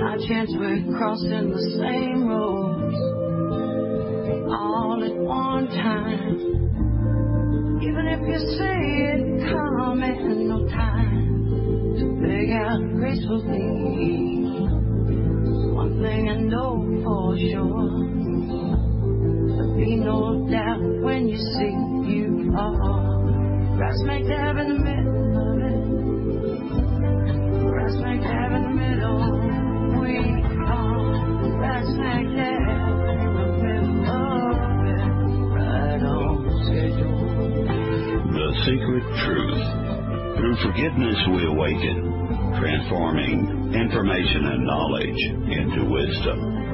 My chance we're crossing the same roads all at one time. Even if you say it come in no time to beg out gracefully. One thing I know for sure, there'll be no doubt when you see you are right smack dab in the middle of it. Right smack dab in the middle. We are right smack dab in the middle of it. Right on schedule. The Secret Truth. Through forgiveness we awaken, transforming information and knowledge into wisdom.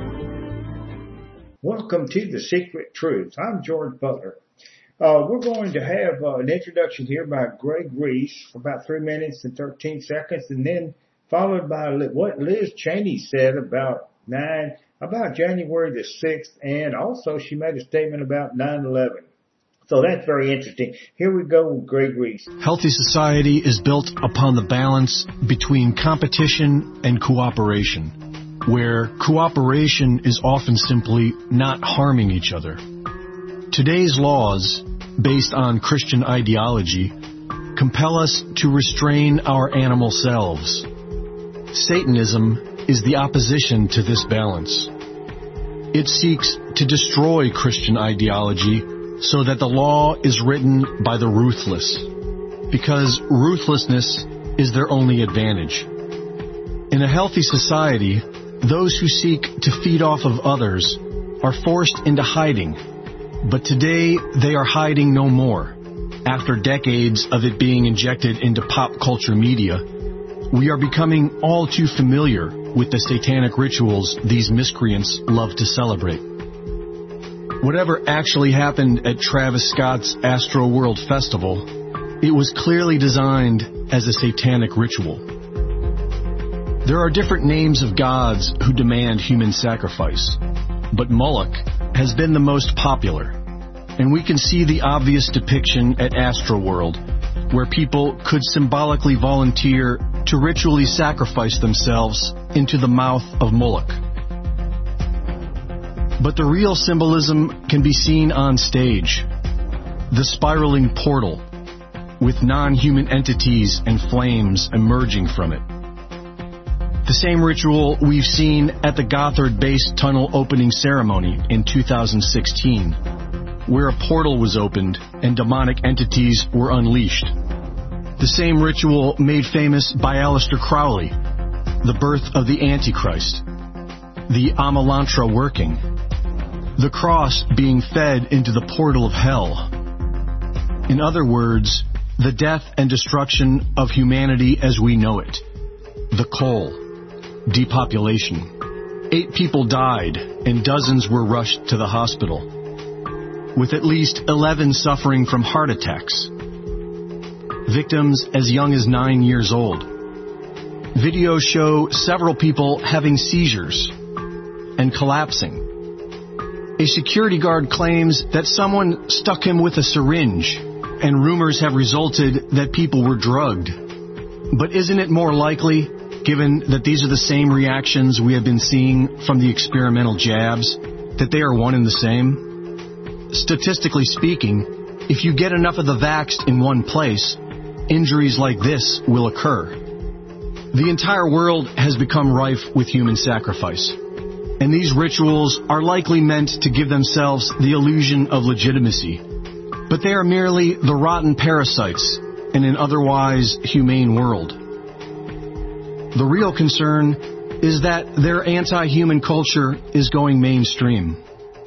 Welcome to The Secret Truth. I'm George Butler. We're going to have an introduction here by Greg Reese for about 3 minutes and 13 seconds, and then followed by what Liz Cheney said about January the 6th, and also she made a statement about 9/11. So that's very interesting. Here we go with Greg Reese. Healthy society is built upon the balance between competition and cooperation, where cooperation is often simply not harming each other. Today's laws, based on Christian ideology, compel us to restrain our animal selves. Satanism is the opposition to this balance. It seeks to destroy Christian ideology so that the law is written by the ruthless, because ruthlessness is their only advantage. In a healthy society, those who seek to feed off of others are forced into hiding, but today they are hiding no more. After decades of it being injected into pop culture media, we are becoming all too familiar with the satanic rituals these miscreants love to celebrate. Whatever actually happened at Travis Scott's Astro World Festival, it was clearly designed as a satanic ritual. There are different names of gods who demand human sacrifice, but Moloch has been the most popular, and we can see the obvious depiction at Astroworld, where people could symbolically volunteer to ritually sacrifice themselves into the mouth of Moloch. But the real symbolism can be seen on stage. The spiraling portal, with non-human entities and flames emerging from it. The same ritual we've seen at the Gothard Base Tunnel opening ceremony in 2016, where a portal was opened and demonic entities were unleashed. The same ritual made famous by Aleister Crowley, the birth of the Antichrist, the Amalantra working, the cross being fed into the portal of hell. In other words, the death and destruction of humanity as we know it. The coal. Depopulation. 8 people died and dozens were rushed to the hospital, with at least 11 suffering from heart attacks. Victims as young as 9 years old. Videos show several people having seizures and collapsing. A security guard claims that someone stuck him with a syringe, and rumors have resulted that people were drugged. But isn't it more likely, given that these are the same reactions we have been seeing from the experimental jabs, that they are one and the same? Statistically speaking, if you get enough of the vaxxed in one place, injuries like this will occur. The entire world has become rife with human sacrifice, and these rituals are likely meant to give themselves the illusion of legitimacy, but they are merely the rotten parasites in an otherwise humane world. The real concern is that their anti-human culture is going mainstream.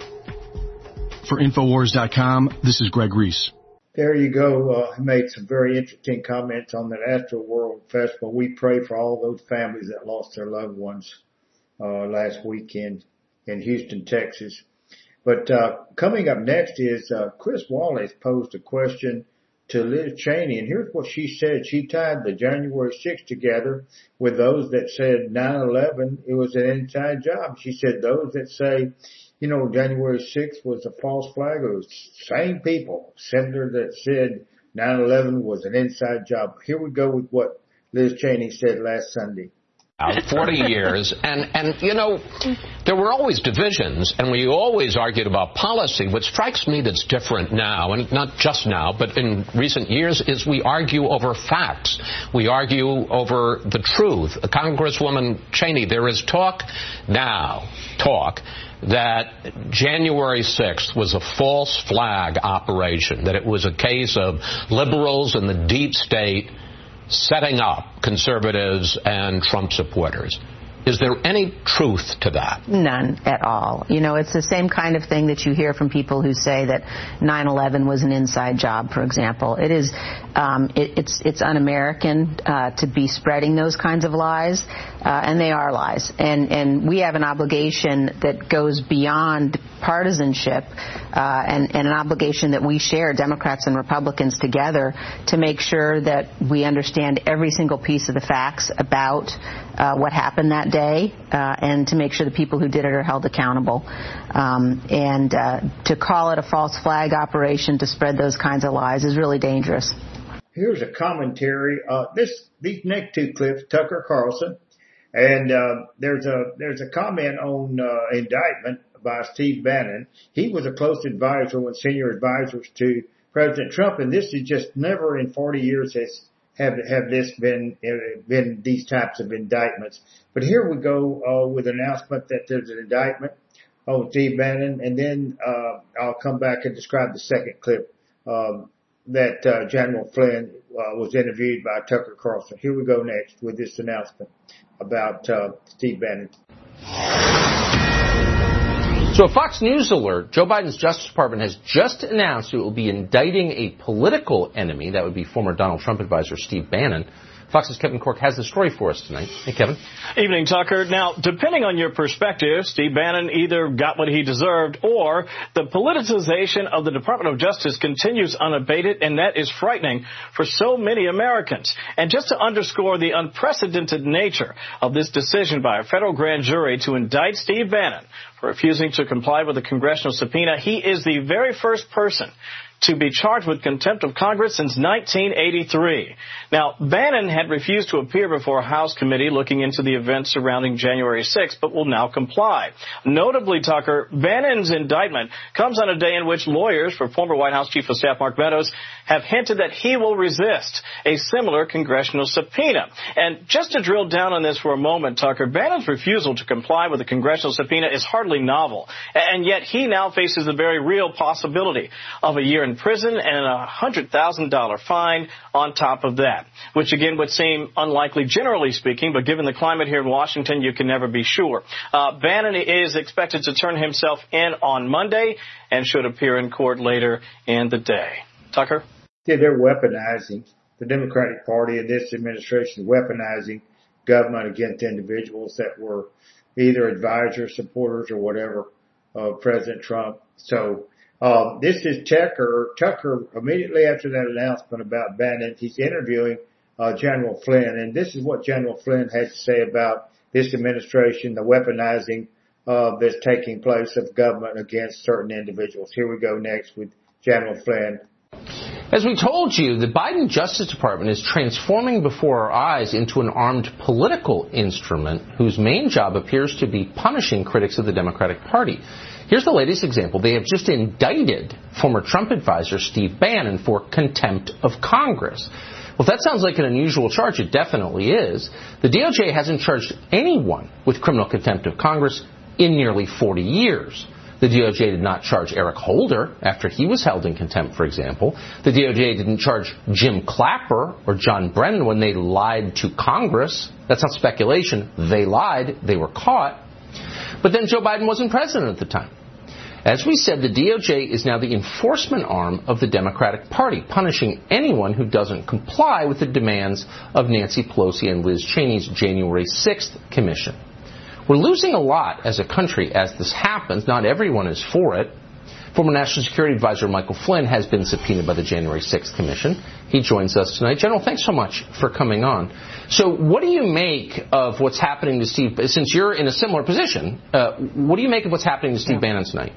For Infowars.com, this is Greg Reese. There you go. He made some very interesting comments on that Astro World Festival. We pray for all those families that lost their loved ones last weekend in Houston, Texas. But coming up next is Chris Wallace posed a question to Liz Cheney, and here's what she said. She tied the January 6th together with those that said 9/11, it was an inside job. She said those that say, January 6th was a false flag, it was same people, senator that said 9/11 was an inside job. Here we go with what Liz Cheney said last Sunday. 40 years, and you know, there were always divisions, and we always argued about policy. What strikes me that's different now, and not just now, but in recent years, is we argue over facts. We argue over the truth. Congresswoman Cheney, there is talk that January 6th was a false flag operation, that it was a case of liberals and the deep state setting up conservatives and Trump supporters. Is there any truth to that? None at all. You know, it's the same kind of thing that you hear from people who say that 9/11 was an inside job, for example. It is, it's un-American to be spreading those kinds of lies, and they are lies. And we have an obligation that goes beyond partisanship, and an obligation that we share, Democrats and Republicans together, to make sure that we understand every single piece of the facts about what happened that day, and to make sure the people who did it are held accountable. And to call it a false flag operation to spread those kinds of lies is really dangerous. Here's a commentary. These next two clips, Tucker Carlson, and there's a comment on indictment by Steve Bannon. He was a close advisor, one senior advisors to President Trump, and this is just never in 40 years have this been these types of indictments. But here we go with an announcement that there's an indictment on Steve Bannon, and then I'll come back and describe the second clip that General Flynn was interviewed by Tucker Carlson. Here we go next with this announcement about Steve Bannon. So a Fox News alert, Joe Biden's Justice Department has just announced it will be indicting a political enemy. That would be former Donald Trump advisor Steve Bannon. Fox's Kevin Corke has the story for us tonight. Hey, Kevin. Evening, Tucker. Now, depending on your perspective, Steve Bannon either got what he deserved or the politicization of the Department of Justice continues unabated, and that is frightening for so many Americans. And just to underscore the unprecedented nature of this decision by a federal grand jury to indict Steve Bannon for refusing to comply with a congressional subpoena, he is the very first person to be charged with contempt of Congress since 1983. Now, Bannon had refused to appear before a House committee looking into the events surrounding January 6th, but will now comply. Notably, Tucker, Bannon's indictment comes on a day in which lawyers for former White House Chief of Staff Mark Meadows have hinted that he will resist a similar congressional subpoena. And just to drill down on this for a moment, Tucker, Bannon's refusal to comply with a congressional subpoena is hardly novel, and yet he now faces the very real possibility of a year in prison and a $100,000 fine on top of that, which again would seem unlikely generally speaking, but given the climate here in Washington, you can never be sure. Bannon is expected to turn himself in on Monday and should appear in court later in the day. Tucker? Yeah, they're weaponizing, the Democratic Party and this administration weaponizing government against individuals that were either advisors, supporters, or whatever of President Trump. So this is Tucker. Tucker, immediately after that announcement about Bannon, he's interviewing General Flynn, and this is what General Flynn had to say about this administration, the weaponizing that's taking place of government against certain individuals. Here we go next with General Flynn. As we told you, the Biden Justice Department is transforming before our eyes into an armed political instrument whose main job appears to be punishing critics of the Democratic Party. Here's the latest example. They have just indicted former Trump advisor Steve Bannon for contempt of Congress. Well, if that sounds like an unusual charge, it definitely is. The DOJ hasn't charged anyone with criminal contempt of Congress in nearly 40 years. The DOJ did not charge Eric Holder after he was held in contempt, for example. The DOJ didn't charge Jim Clapper or John Brennan when they lied to Congress. That's not speculation. They lied. They were caught. But then Joe Biden wasn't president at the time. As we said, the DOJ is now the enforcement arm of the Democratic Party, punishing anyone who doesn't comply with the demands of Nancy Pelosi and Liz Cheney's January 6th commission. We're losing a lot as a country as this happens. Not everyone is for it. Former National Security Advisor Michael Flynn has been subpoenaed by the January 6th Commission. He joins us tonight. General, thanks so much for coming on. So what do you make of what's happening to Steve, since you're in a similar position, what do you make of what's happening to Steve Bannon tonight?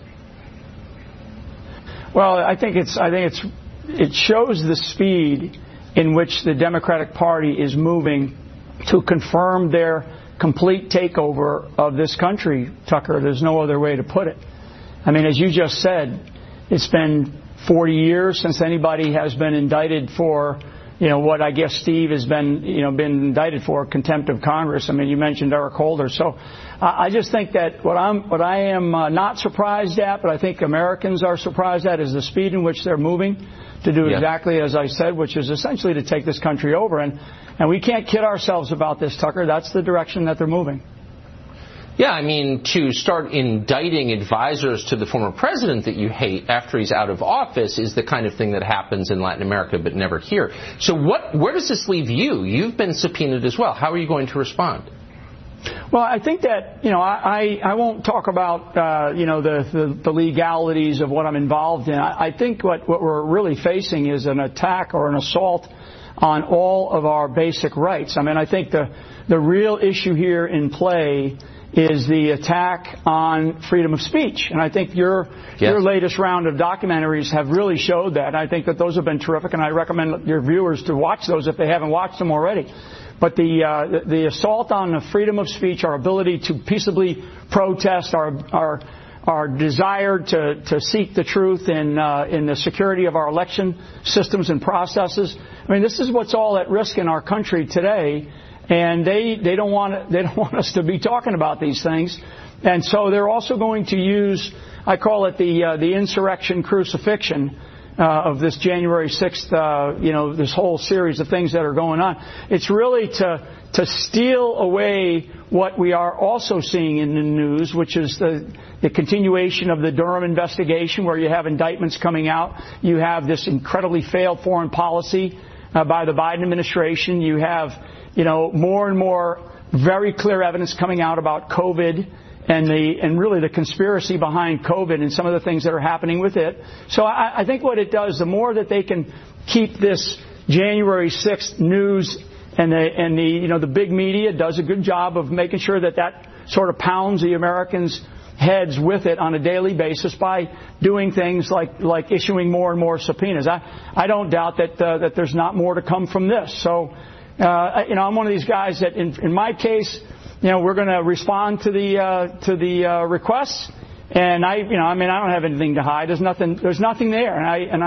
Well, I think it shows the speed in which the Democratic Party is moving to confirm their complete takeover of this country, Tucker. There's no other way to put it. I mean, as you just said, it's been 40 years since anybody has been indicted for, what I guess Steve has been indicted for, contempt of Congress. I mean, you mentioned Eric Holder. So I just think that what I am not surprised at, but I think Americans are surprised at, is the speed in which they're moving to do exactly as I said, which is essentially to take this country over. And we can't kid ourselves about this, Tucker. That's the direction that they're moving. Yeah, I mean, to start indicting advisors to the former president that you hate after he's out of office is the kind of thing that happens in Latin America but never here. So where does this leave you? You've been subpoenaed as well. How are you going to respond? Well, I think that, I won't talk about, the legalities of what I'm involved in. I think what we're really facing is an attack or an assault on all of our basic rights. I mean, I think the real issue here in play is the attack on freedom of speech. And I think your latest round of documentaries have really showed that. I think that those have been terrific, and I recommend your viewers to watch those if they haven't watched them already. But the assault on the freedom of speech, our ability to peaceably protest, our desire to seek the truth in the security of our election systems and processes. I mean, this is what's all at risk in our country today. And they don't want us to be talking about these things, and so they're also going to use, I call it the insurrection crucifixion of this January 6th, this whole series of things that are going on. It's really to steal away what we are also seeing in the news, which is the continuation of the Durham investigation, where you have indictments coming out. You have this incredibly failed foreign policy by the Biden administration. You have more and more very clear evidence coming out about COVID and really the conspiracy behind COVID and some of the things that are happening with it. So I think what it does, the more that they can keep this January 6th news and the big media does a good job of making sure that sort of pounds the Americans' heads with it on a daily basis by doing things like issuing more and more subpoenas. I don't doubt that there's not more to come from this. So. I'm one of these guys that, in my case, we're going to respond to the requests, and I don't have anything to hide. There's nothing there, and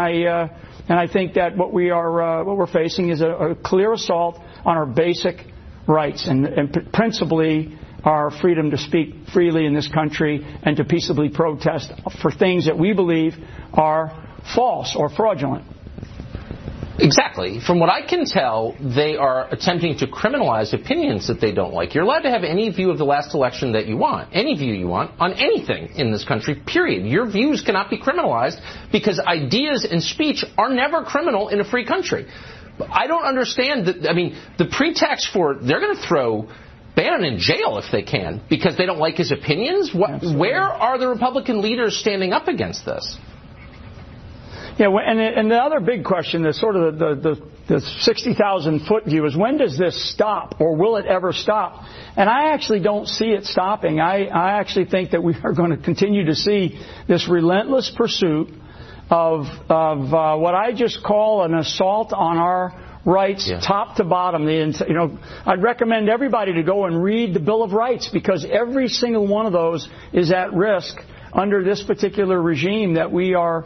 I think that what we're facing is a clear assault on our basic rights, and principally our freedom to speak freely in this country and to peaceably protest for things that we believe are false or fraudulent. Exactly. From what I can tell, they are attempting to criminalize opinions that they don't like. You're allowed to have any view of the last election that you want, any view you want, on anything in this country, period. Your views cannot be criminalized because ideas and speech are never criminal in a free country. I don't understand that. I mean, the pretext for they're going to throw Bannon in jail if they can because they don't like his opinions. Where are the Republican leaders standing up against this? Yeah, and the other big question, the sort of the 60,000-foot view, is when does this stop, or will it ever stop? And I actually don't see it stopping. I actually think that we are going to continue to see this relentless pursuit of what I just call an assault on our rights, top to bottom. I'd recommend everybody to go and read the Bill of Rights, because every single one of those is at risk under this particular regime that we are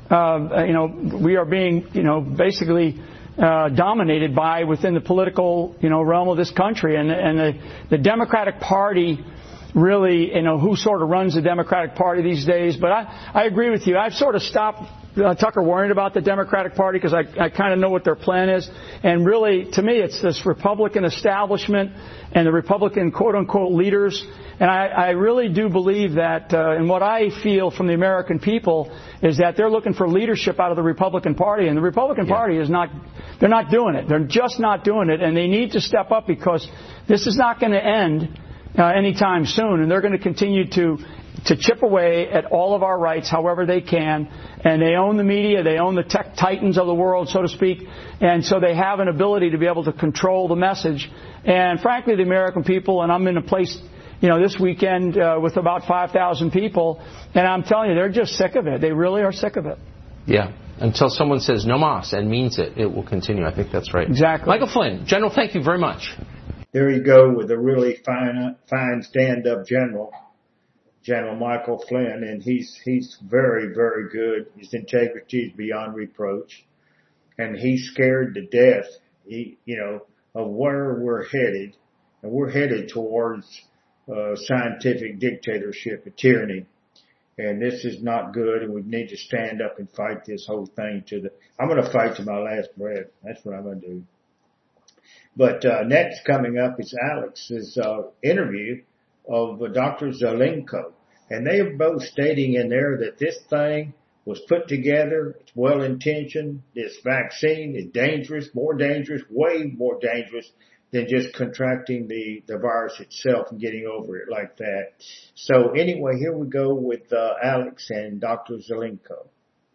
being, basically dominated by within the political, realm of this country. And the Democratic Party really, who sort of runs the Democratic Party these days. But I agree with you. I've sort of stopped, Tucker, worrying about the Democratic Party because I kind of know what their plan is. And really, to me, it's this Republican establishment and the Republican quote-unquote leaders. And I really do believe that, and what I feel from the American people is that they're looking for leadership out of the Republican Party. And the Republican Party they're not doing it. They're just not doing it. And they need to step up because this is not going to end anytime soon. And they're going to continue to chip away at all of our rights however they can. And they own the media. They own the tech titans of the world, so to speak. And so they have an ability to be able to control the message. And frankly, the American people, and I'm in a place this weekend with about 5,000 people, and I'm telling you, they're just sick of it. They really are sick of it. Yeah. Until someone says no mas and means it, it will continue. I think that's right. Exactly. Michael Flynn, General, thank you very much. there you go with a really fine stand-up General Michael Flynn, and he's very, very good. His integrity is beyond reproach, and he's scared to death, of where we're headed, and we're headed towards scientific dictatorship, a tyranny, and this is not good, and we need to stand up and fight this whole thing I'm going to fight to my last breath. That's what I'm going to do. But next coming up is Alex's interview of Dr. Zelenko. And they are both stating in there that this thing was put together, it's well-intentioned, this vaccine is dangerous, way more dangerous than just contracting the virus itself and getting over it like that. So anyway, here we go with Alex and Dr. Zelenko.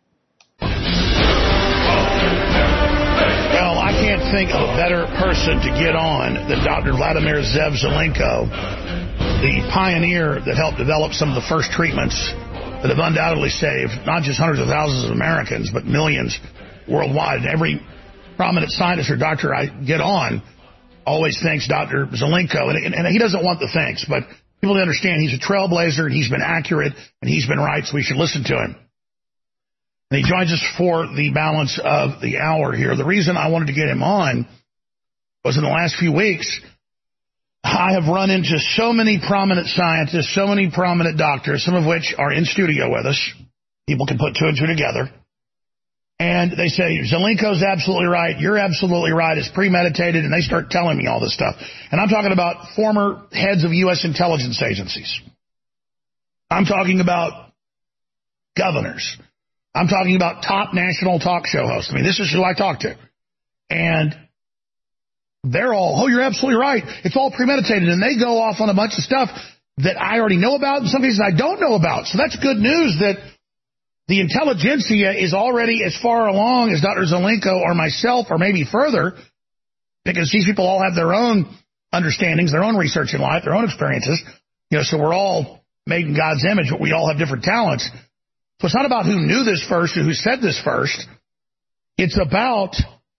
Well, I can't think of a better person to get on than Dr. Vladimir Zev Zelenko, the pioneer that helped develop some of the first treatments that have undoubtedly saved not just hundreds of thousands of Americans, but millions worldwide. And every prominent scientist or doctor I get on always thanks Dr. Zelenko. And he doesn't want the thanks, but people understand he's a trailblazer, and he's been accurate, and he's been right, so we should listen to him. And he joins us for the balance of the hour here. The reason I wanted to get him on was in the last few weeks, I have run into so many prominent scientists, so many prominent doctors, some of which are in studio with us. People can put two and two together. And they say, Zelenko's absolutely right, you're absolutely right, it's premeditated, and they start telling me all this stuff. And I'm talking about former heads of U.S. intelligence agencies. I'm talking about governors. I'm talking about top national talk show hosts. I mean, this is who I talk to. And they're all, you're absolutely right. It's all premeditated. And they go off on a bunch of stuff that I already know about, and some cases I don't know about. So that's good news that the intelligentsia is already as far along as Dr. Zelenko or myself, or maybe further, because these people all have their own understandings, their own research in life, their own experiences. So we're all made in God's image, but we all have different talents. So it's not about who knew this first or who said this first. It's about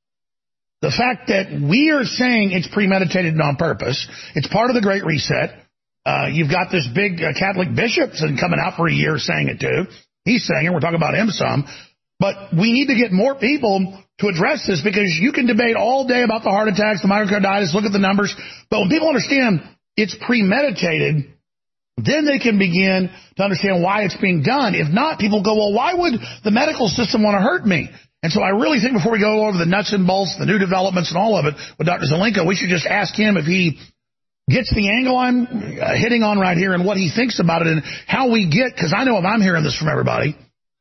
the fact that we are saying it's premeditated and on purpose. It's part of the Great Reset. You've got this big Catholic bishop coming out for a year saying it too. He's saying it. We're talking about him some. But we need to get more people to address this, because you can debate all day about the heart attacks, the myocarditis, look at the numbers. But when people understand it's premeditated, then they can begin to understand why it's being done. If not, people go, well, why would the medical system want to hurt me? And so I really think before we go over the nuts and bolts, the new developments and all of it with Dr. Zelenko, we should just ask him if he gets the angle I'm hitting on right here and what he thinks about it and how we get, because I know if I'm hearing this from everybody,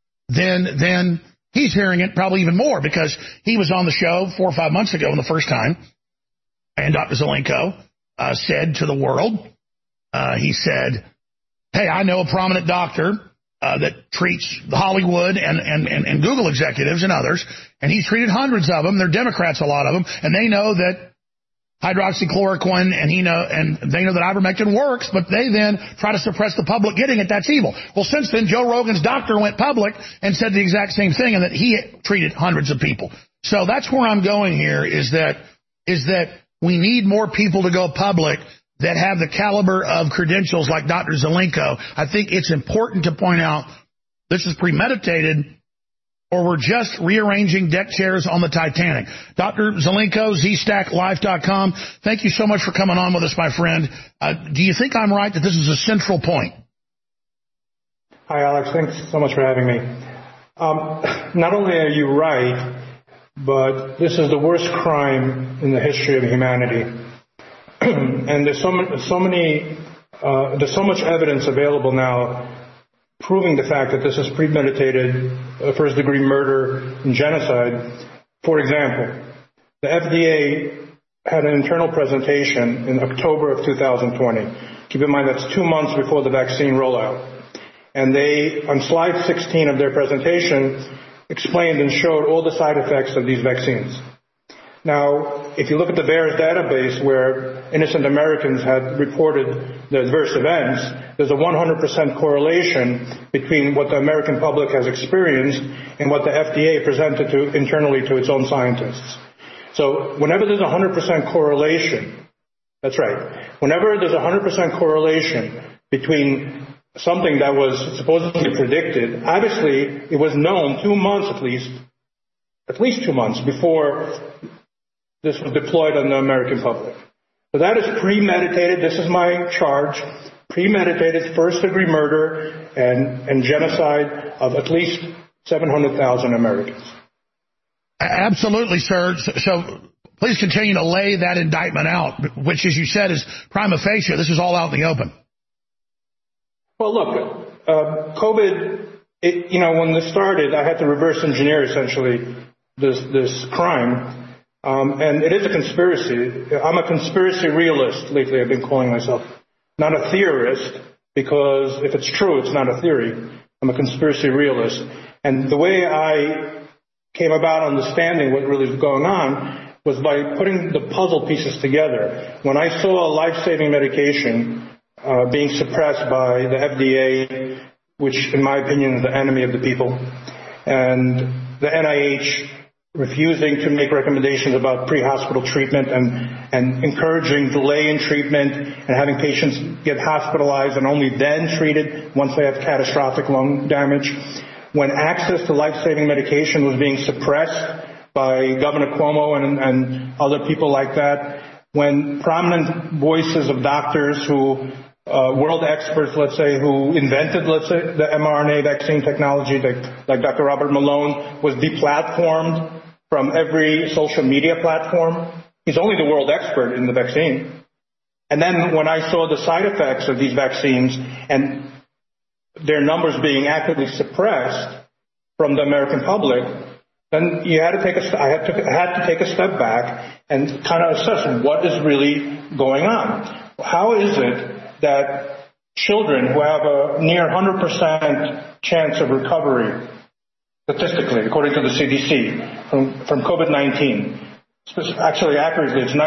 then he's hearing it probably even more, because he was on the show 4 or 5 months ago in the first time, and Dr. Zelenko said to the world, he said, hey, I know a prominent doctor that treats Hollywood and Google executives and others, and he's treated hundreds of them. They're Democrats, a lot of them, and they know that hydroxychloroquine and they know that ivermectin works, but they then try to suppress the public getting it. That's evil. Well, since then, Joe Rogan's doctor went public and said the exact same thing, and that he treated hundreds of people. So that's where I'm going here, is that we need more people to go public that have the caliber of credentials like Dr. Zelenko. I think it's important to point out this is premeditated, or we're just rearranging deck chairs on the Titanic. Dr. Zelenko, ZStackLife.com. Thank you so much for coming on with us, my friend. Do you think I'm right that this is a central point? Hi, Alex. Thanks so much for having me. Not only are you right, but this is the worst crime in the history of humanity. And there's so much evidence available now proving the fact that this is premeditated, first-degree murder and genocide. For example, the FDA had an internal presentation in October of 2020. Keep in mind that's 2 months before the vaccine rollout. And they, on slide 16 of their presentation, explained and showed all the side effects of these vaccines. Now, if you look at the VAERS database where innocent Americans had reported the adverse events, there's a 100% correlation between what the American public has experienced and what the FDA presented internally to its own scientists. So whenever there's a 100% correlation That's right. Whenever there's 100% correlation between something that was supposedly predicted, obviously it was known 2 months at least 2 months before this was deployed on the American public. So that is premeditated. This is my charge. Premeditated first-degree murder and genocide of at least 700,000 Americans. Absolutely, sir. So please continue to lay that indictment out, which, as you said, is prima facie. This is all out in the open. Well, look, COVID, when this started, I had to reverse engineer, essentially, this crime. And it is a conspiracy. I'm a conspiracy realist, lately I've been calling myself. Not a theorist, because if it's true, it's not a theory. I'm a conspiracy realist. And the way I came about understanding what really was going on was by putting the puzzle pieces together. When I saw a life-saving medication being suppressed by the FDA, which in my opinion is the enemy of the people, and the NIH refusing to make recommendations about pre-hospital treatment and encouraging delay in treatment and having patients get hospitalized and only then treated once they have catastrophic lung damage. When access to life-saving medication was being suppressed by Governor Cuomo and other people like that, when prominent voices of doctors who, world experts, let's say, who invented, the mRNA vaccine technology, like Dr. Robert Malone, was deplatformed from every social media platform. He's only the world expert in the vaccine. And then when I saw the side effects of these vaccines and their numbers being actively suppressed from the American public, then I had to take a step back and kind of assess what is really going on. How is it that children who have a near 100% chance of recovery, statistically, according to the CDC, from COVID-19, actually accurately it's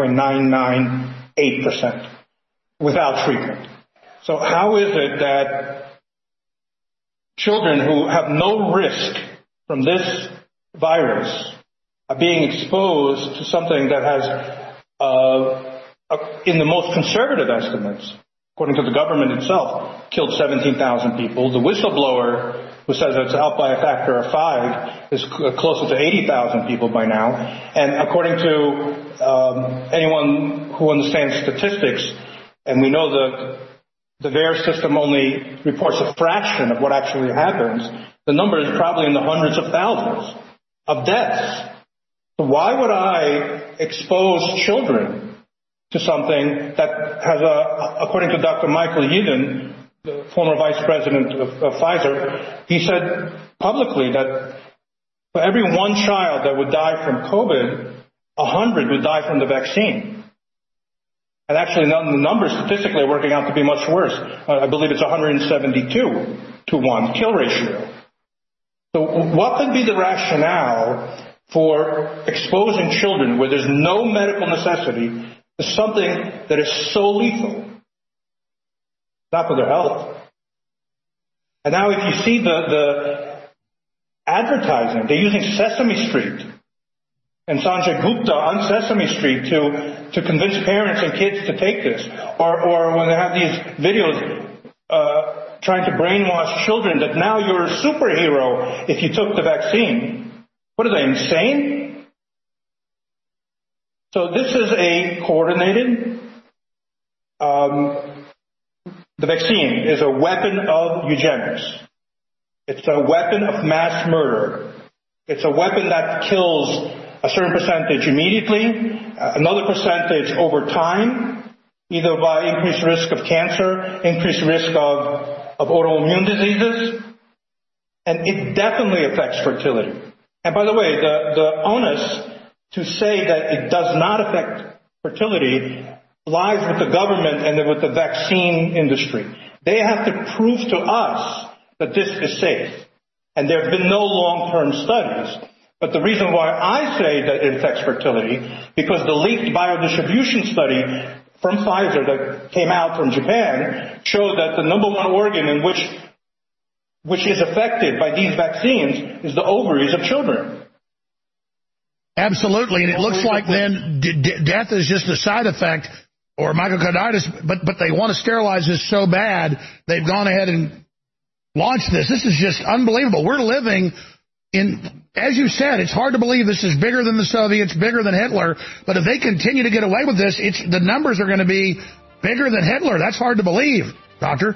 99.998% without treatment. So how is it that children who have no risk from this virus are being exposed to something that has, in the most conservative estimates, according to the government itself, killed 17,000 people. The whistleblower, who says it's out by a factor of 5, is closer to 80,000 people by now. And according to anyone who understands statistics, and we know that the VAERS system only reports a fraction of what actually happens, the number is probably in the hundreds of thousands of deaths. So why would I expose children to something that has according to Dr. Michael Yeadon, the former vice president of Pfizer, he said publicly that for every one child that would die from COVID, 100 would die from the vaccine. And actually, the numbers statistically are working out to be much worse. I believe it's 172 to 1 kill ratio. So what could be the rationale for exposing children where there's no medical necessity to something that is so lethal? Not for their health. And now if you see the advertising, they're using Sesame Street and Sanjay Gupta on Sesame Street to convince parents and kids to take this. Or when they have these videos trying to brainwash children that now you're a superhero if you took the vaccine. What are they, insane? So this is a coordinated, the vaccine is a weapon of eugenics. It's a weapon of mass murder. It's a weapon that kills a certain percentage immediately, another percentage over time, either by increased risk of cancer, increased risk of autoimmune diseases, and it definitely affects fertility. And by the way, the onus to say that it does not affect fertility lies with the government and with the vaccine industry. They have to prove to us that this is safe. And there have been no long-term studies. But the reason why I say that it affects fertility, because the leaked biodistribution study from Pfizer that came out from Japan showed that the number one organ in which is affected by these vaccines is the ovaries of children. Absolutely, and it looks like then death is just a side effect or myocarditis, but they want to sterilize this so bad, they've gone ahead and launched this. This is just unbelievable. We're living in, as you said, it's hard to believe this is bigger than the Soviets, bigger than Hitler, but if they continue to get away with this, the numbers are going to be bigger than Hitler. That's hard to believe, Doctor.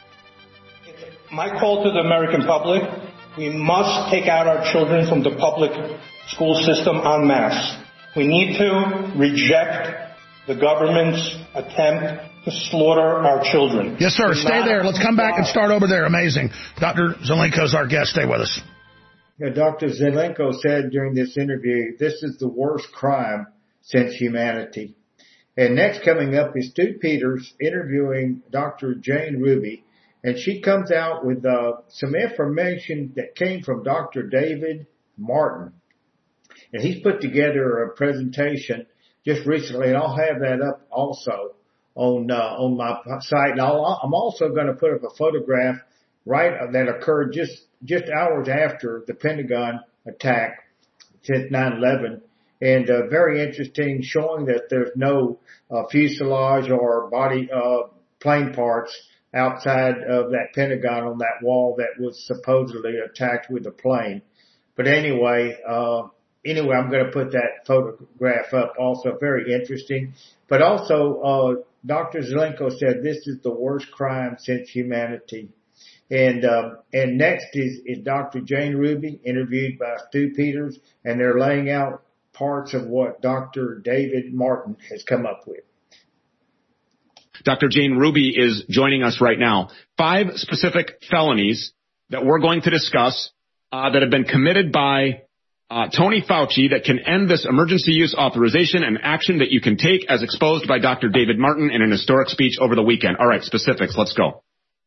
My call to the American public, we must take out our children from the public school system en masse. We need to reject the government's attempt to slaughter our children. Yes, sir. Stay there. Let's come back and start over there. Amazing. Dr. Zelenko is our guest. Stay with us. Yeah, Dr. Zelenko said during this interview, this is the worst crime since humanity. And next coming up is Stu Peters interviewing Dr. Jane Ruby. And she comes out with some information that came from Dr. David Martin. And he's put together a presentation just recently, and I'll have that up also on my site. And I'm also going to put up a photograph that occurred just hours after the Pentagon attack, since 9/11, and very interesting, showing that there's no fuselage or body plane parts outside of that Pentagon on that wall that was supposedly attacked with a plane. But anyway, I'm going to put that photograph up also. Very interesting. But also, Dr. Zelenko said this is the worst crime since humanity. And next is Dr. Jane Ruby, interviewed by Stu Peters, and they're laying out parts of what Dr. David Martin has come up with. Dr. Jane Ruby is joining us right now. 5 specific felonies that we're going to discuss that have been committed by Tony Fauci that can end this emergency use authorization, and action that you can take as exposed by Dr. David Martin in an historic speech over the weekend. All right, specifics. Let's go.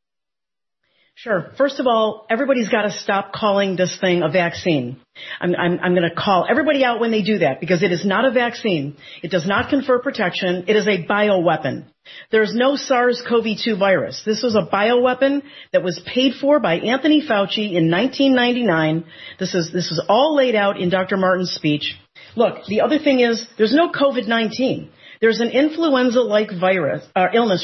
Sure. First of all, everybody's got to stop calling this thing a vaccine. I'm going to call everybody out when they do that, because it is not a vaccine. It does not confer protection. It is a bioweapon. There's no SARS-CoV-2 virus. This was a bioweapon that was paid for by Anthony Fauci in 1999. This is all laid out in Dr. Martin's speech. Look, the other thing is there's no COVID-19. There's an influenza-like illness,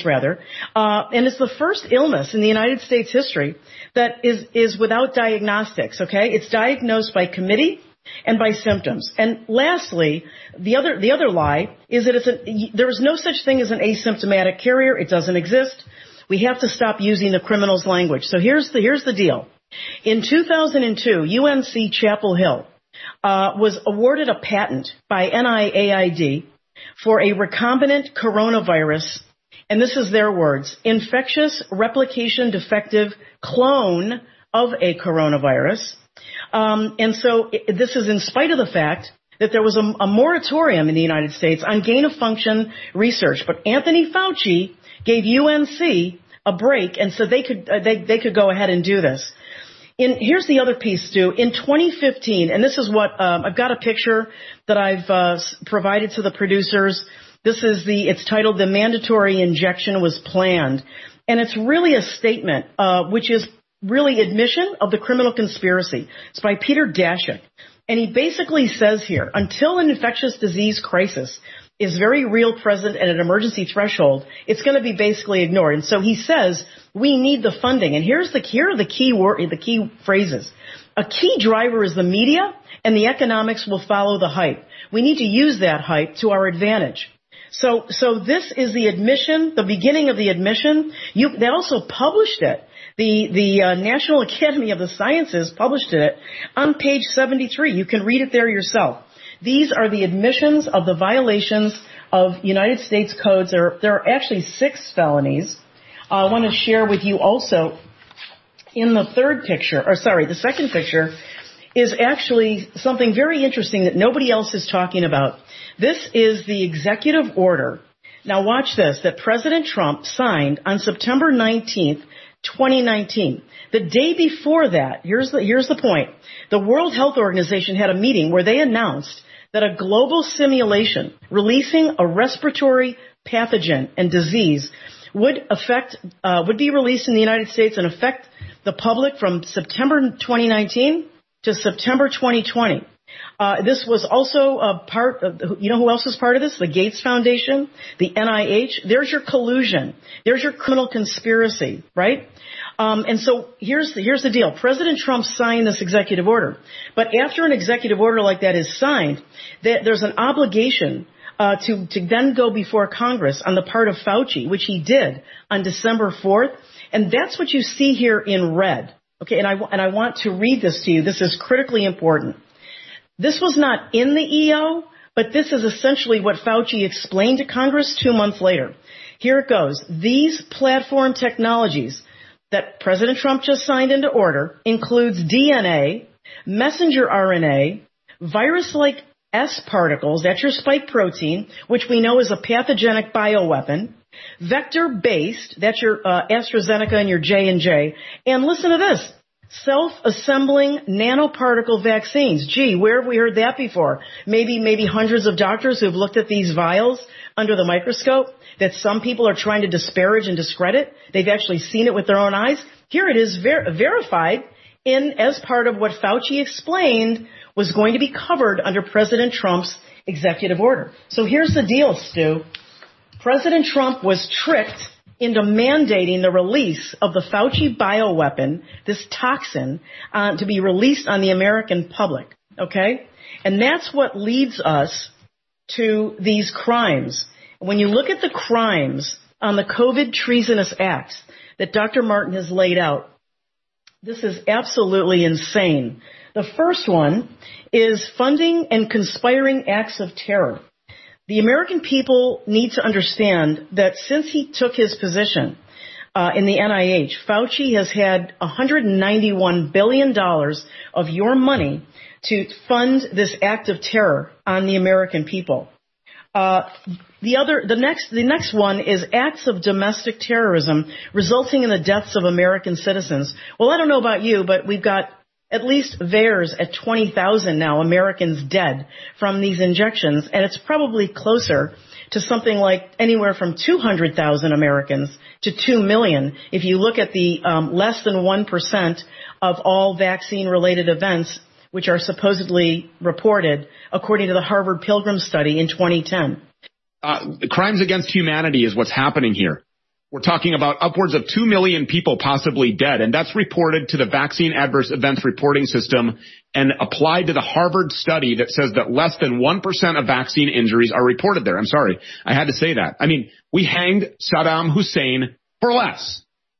and it's the first illness in the United States history that is without diagnostics, okay? It's diagnosed by committee and by symptoms. And lastly, the other lie is that there is no such thing as an asymptomatic carrier. It doesn't exist. We have to stop using the criminal's language. So here's the deal. In 2002, UNC Chapel Hill was awarded a patent by NIAID for a recombinant coronavirus, and this is their words, infectious replication defective clone of a coronavirus. And so this is in spite of the fact that there was a moratorium in the United States on gain-of-function research. But Anthony Fauci gave UNC a break and said they could go ahead and do this. Here's the other piece, Stu. In 2015, and this is what I've got a picture that I've provided to the producers. It's titled "The Mandatory Injection Was Planned," and it's really a statement which is really admission of the criminal conspiracy. It's by Peter Daszak, and he basically says here, until an infectious disease crisis is very real, present, at an emergency threshold, it's going to be basically ignored. And so he says we need the funding. And here are the key phrases. A key driver is the media, and the economics will follow the hype. We need to use that hype to our advantage. So this is the admission, the beginning of the admission. They also published it. The National Academy of the Sciences published it on page 73. You can read it there yourself. These are the admissions of the violations of United States codes. There are actually 6 felonies. I want to share with you also in the the second picture is actually something very interesting that nobody else is talking about. This is the executive order. Now watch this, that President Trump signed on September 19th, 2019. The day before that, here's the point. The World Health Organization had a meeting where they announced that a global simulation releasing a respiratory pathogen and disease would be released in the United States and affect the public from September 2019 to September 2020. This was also a part of, you know who else was part of this? The Gates Foundation, the NIH. There's your collusion. There's your criminal conspiracy, right? And so here's the deal. President Trump signed this executive order. But after an executive order like that is signed, there's an obligation to then go before Congress on the part of Fauci, which he did on December 4th. And that's what you see here in red. Okay, and I want to read this to you. This is critically important. This was not in the EO, but this is essentially what Fauci explained to Congress 2 months later. Here it goes. These platform technologies that President Trump just signed into order includes DNA, messenger RNA, virus-like S particles, that's your spike protein, which we know is a pathogenic bioweapon, vector-based, that's your AstraZeneca and your J&J, and listen to this, self-assembling nanoparticle vaccines. Gee, where have we heard that before? Maybe hundreds of doctors who have looked at these vials under the microscope that some people are trying to disparage and discredit. They've actually seen it with their own eyes. Here it is verified as part of what Fauci explained was going to be covered under President Trump's executive order. So here's the deal, Stu. President Trump was tricked into mandating the release of the Fauci bioweapon, this toxin, to be released on the American public, okay? And that's what leads us to these crimes. When you look at the crimes on the COVID treasonous acts that Dr. Martin has laid out, this is absolutely insane. The first one is funding and conspiring acts of terror. The American people need to understand that since he took his position in the NIH, Fauci has had $191 billion of your money to fund this act of terror on the American people. The next one is acts of domestic terrorism resulting in the deaths of American citizens. Well, I don't know about you, but we've got at least VAERS at 20,000 now, Americans dead from these injections, and it's probably closer to something like anywhere from 200,000 Americans to 2 million if you look at the less than 1% of all vaccine-related events which are supposedly reported, according to the Harvard Pilgrim study in 2010. Crimes against humanity is what's happening here. We're talking about upwards of 2 million people possibly dead, and that's reported to the Vaccine Adverse Events Reporting System and applied to the Harvard study that says that less than 1% of vaccine injuries are reported there. I'm sorry, I had to say that. I mean, we hanged Saddam Hussein for less.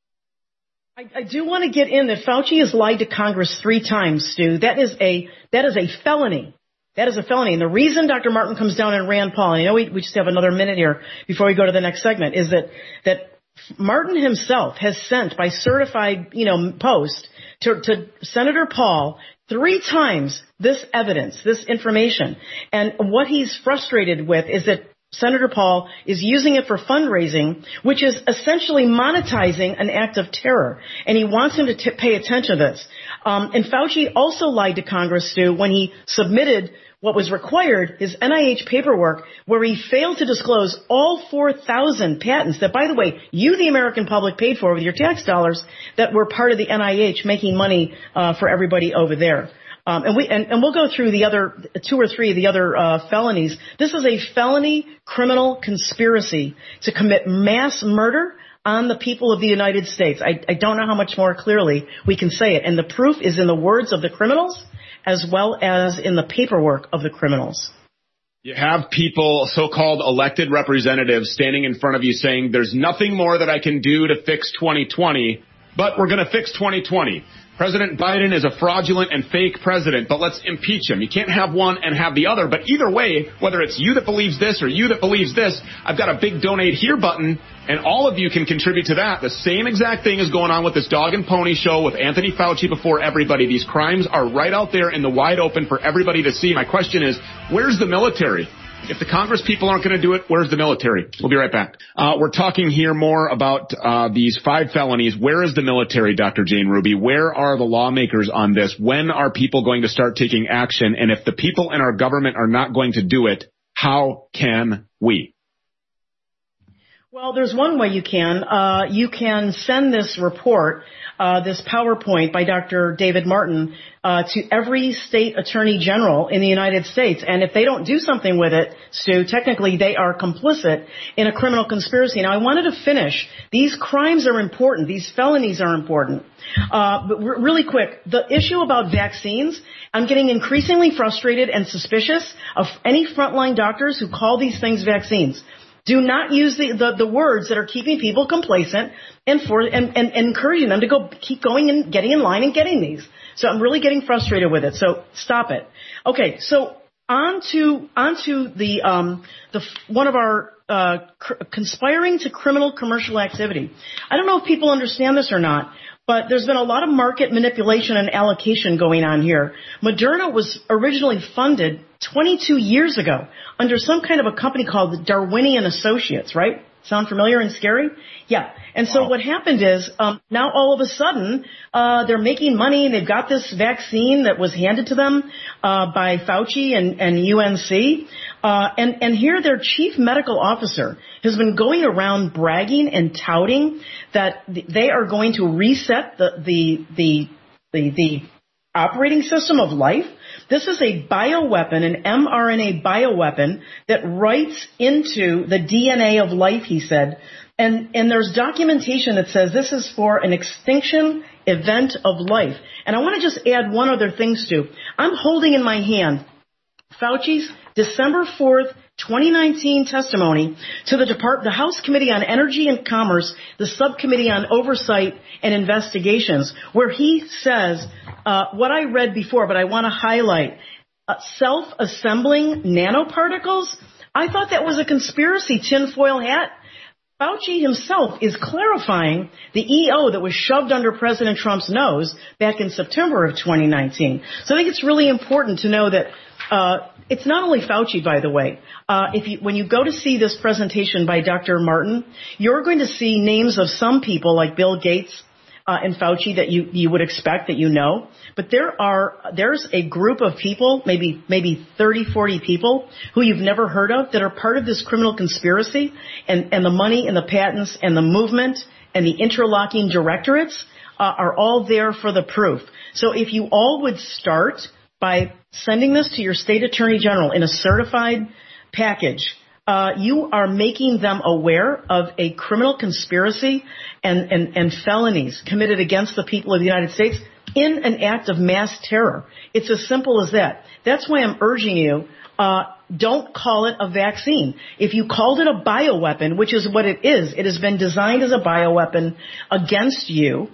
I do want to get in that Fauci has lied to Congress 3 times, Stu. That is a felony. That is a felony. And the reason Dr. Martin comes down on Rand Paul, and I know we just have another minute here before we go to the next segment, is that Martin himself has sent by certified, post to Senator Paul 3 times this evidence, this information. And what he's frustrated with is that Senator Paul is using it for fundraising, which is essentially monetizing an act of terror. And he wants him to pay attention to this. And Fauci also lied to Congress, Stu, when he submitted what was required, his NIH paperwork, where he failed to disclose all 4,000 patents that, by the way, you, the American public, paid for with your tax dollars that were part of the NIH, making money for everybody over there. And we'll go through the other 2 or 3 of the other felonies. This is a felony criminal conspiracy to commit mass murder on the people of the United States. I don't know how much more clearly we can say it. And the proof is in the words of the criminals as well as in the paperwork of the criminals. You have people, so-called elected representatives, standing in front of you saying, there's nothing more that I can do to fix 2020, but we're going to fix 2020. President Biden is a fraudulent and fake president, but let's impeach him. You can't have one and have the other. But either way, whether it's you that believes this or you that believes this, I've got a big donate here button, and all of you can contribute to that. The same exact thing is going on with this dog and pony show with Anthony Fauci before everybody. These crimes are right out there in the wide open for everybody to see. My question is, where's the military? If the Congress people aren't going to do it, where's the military? We'll be right back. We're talking here more about these 5 felonies. Where is the military, Dr. Jane Ruby? Where are the lawmakers on this? When are people going to start taking action? And if the people in our government are not going to do it, how can we? Well, there's one way you can. You can send this report, this PowerPoint by Dr. David Martin, to every state attorney general in the United States. And if they don't do something with it, Stu, technically they are complicit in a criminal conspiracy. Now, I wanted to finish. These crimes are important. These felonies are important. But really quick, the issue about vaccines, I'm getting increasingly frustrated and suspicious of any frontline doctors who call these things vaccines. Do not use the words that are keeping people complacent and encouraging them to keep going and getting in line and getting these. So I'm really getting frustrated with it. So stop it. Okay, so on to the one of our conspiring to criminal commercial activity. I don't know if people understand this or not, but there's been a lot of market manipulation and allocation going on here. Moderna was originally funded 22 years ago under some kind of a company called Darwinian Associates, right? Sound familiar and scary? Yeah. And so what happened is now all of a sudden they're making money. They've got this vaccine that was handed to them by Fauci and UNC. And here their chief medical officer has been going around bragging and touting that they are going to reset the operating system of life. This is a bioweapon, an mRNA bioweapon that writes into the DNA of life, he said. And there's documentation that says this is for an extinction event of life. And I want to just add one other thing, Stu. I'm holding in my hand Fauci's December 4th, 2019 testimony to the House Committee on Energy and Commerce, the Subcommittee on Oversight and Investigations, where he says what I read before, but I want to highlight, self-assembling nanoparticles. I thought that was a conspiracy tinfoil hat. Fauci himself is clarifying the EO that was shoved under President Trump's nose back in September of 2019. So I think it's really important to know that it's not only Fauci, by the way. When you go to see this presentation by Dr. Martin, you're going to see names of some people like Bill Gates and Fauci that you would expect, that you know. But there's a group of people, maybe 30, 40 people who you've never heard of that are part of this criminal conspiracy, and the money and the patents and the movement and the interlocking directorates are all there for the proof. So if you all would start by sending this to your state attorney general in a certified package, you are making them aware of a criminal conspiracy and felonies committed against the people of the United States in an act of mass terror. It's as simple as that. That's why I'm urging you, don't call it a vaccine. If you called it a bioweapon, which is what it is, it has been designed as a bioweapon against you,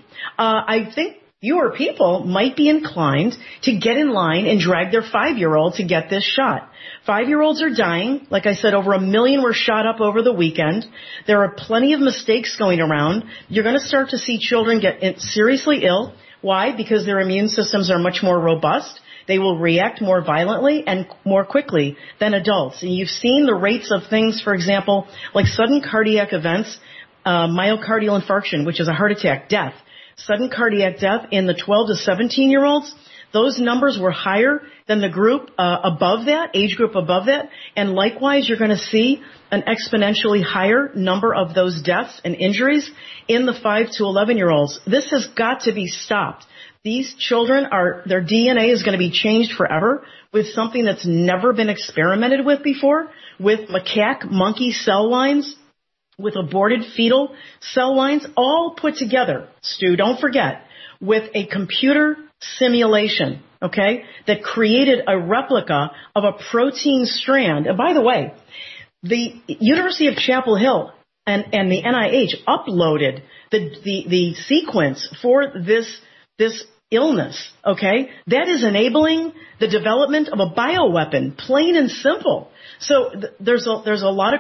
I think fewer people might be inclined to get in line and drag their 5-year-old to get this shot. 5-year-olds are dying. Like I said, over 1 million were shot up over the weekend. There are plenty of mistakes going around. You're going to start to see children get seriously ill. Why? Because their immune systems are much more robust. They will react more violently and more quickly than adults. And you've seen the rates of things, for example, like sudden cardiac events, myocardial infarction, which is a heart attack, death. Sudden cardiac death in the 12 to 17-year-olds, those numbers were higher than the group above that, age group above that. And likewise, you're going to see an exponentially higher number of those deaths and injuries in the 5 to 11-year-olds. This has got to be stopped. These children their DNA is going to be changed forever with something that's never been experimented with before, with macaque monkey cell lines, with aborted fetal cell lines, all put together, Stu, don't forget, with a computer simulation, okay, that created a replica of a protein strand. And by the way, the University of Chapel Hill and the NIH uploaded the sequence for this illness, okay? That is enabling the development of a bioweapon, plain and simple. So there's a lot of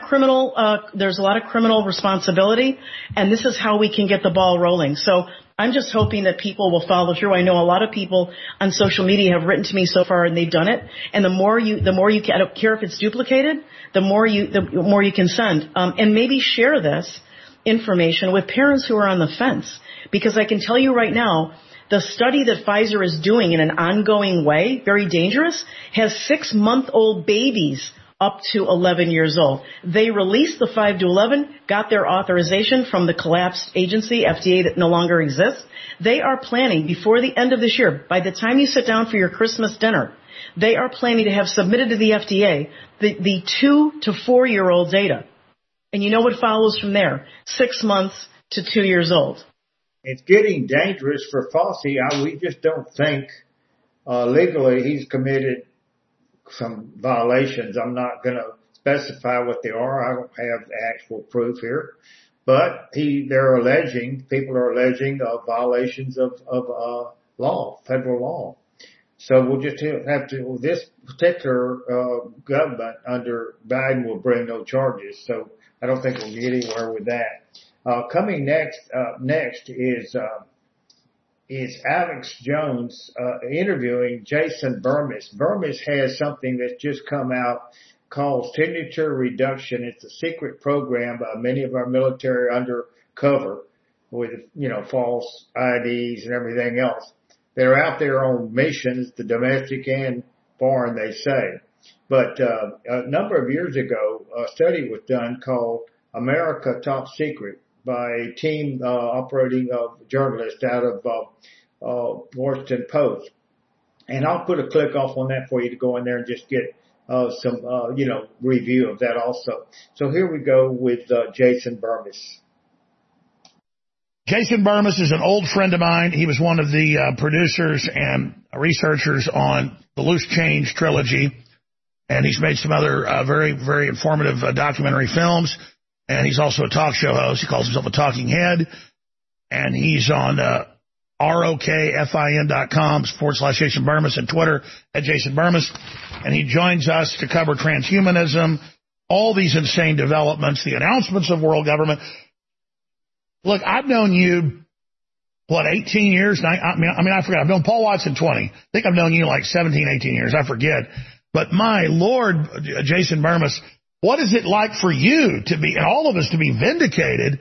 criminal responsibility, and this is how we can get the ball rolling. So I'm just hoping that people will follow through. I know a lot of people on social media have written to me so far, and they've done it. And the more you I don't care if it's duplicated, the more you can send, and maybe share this information with parents who are on the fence, because I can tell you right now, the study that Pfizer is doing in an ongoing way, very dangerous, has 6-month-old babies up to 11 years old. They released the 5 to 11, got their authorization from the collapsed agency, FDA, that no longer exists. They are planning before the end of this year, by the time you sit down for your Christmas dinner, they are planning to have submitted to the FDA the 2 to 4 year old data. And you know what follows from there? 6 months to 2 years old. It's getting dangerous for Fauci. We just don't think legally he's committed some violations. I'm not going to specify what they are. I don't have the actual proof here. But people are alleging violations of law, federal law. So we'll just have to, this particular government under Biden will bring no charges. So I don't think we'll get anywhere with that. Coming next is Alex Jones interviewing Jason Burmis. Burmis has something that's just come out called Signature Reduction. It's a secret program by many of our military undercover with, false IDs and everything else. They're out there on missions, the domestic and foreign, they say. But a number of years ago, a study was done called America Top Secret by a team operating journalists out of Washington Post. And I'll put a click off on that for you to go in there and just get some review of that also. So here we go with Jason Burmis. Jason Burmis is an old friend of mine. He was one of the producers and researchers on the Loose Change trilogy, and he's made some other very, very informative documentary films, and he's also a talk show host. He calls himself a talking head, and he's on ROKFIN.com/Jason Burmis and Twitter @Jason Burmis, and he joins us to cover transhumanism, all these insane developments, the announcements of world government. Look, I've known you, 18 years? I forget. I've known Paul Watson 20. I think I've known you like 17, 18 years. I forget. But my Lord, Jason Burmis, what is it like for you to be, and all of us to be vindicated?